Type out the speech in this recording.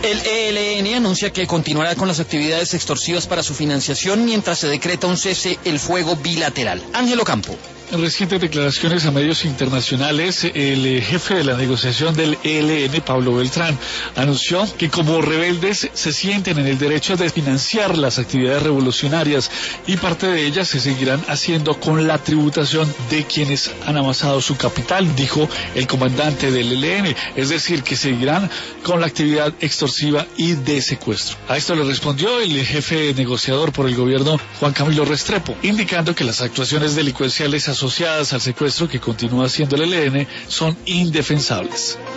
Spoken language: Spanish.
El ELN anuncia que continuará con las actividades extorsivas para su financiación mientras se decreta un cese el fuego bilateral. Ángelo Campo. En recientes declaraciones a medios internacionales, el jefe de la negociación del ELN, Pablo Beltrán, anunció que como rebeldes se sienten en el derecho de financiar las actividades revolucionarias y parte de ellas se seguirán haciendo con la tributación de quienes han amasado su capital, dijo el comandante del ELN, es decir, que seguirán con la actividad extorsiva y de secuestro. A esto le respondió el jefe negociador por el gobierno, Juan Camilo Restrepo, indicando que las actuaciones delincuenciales asociadas al secuestro que continúa haciendo el ELN son indefensables.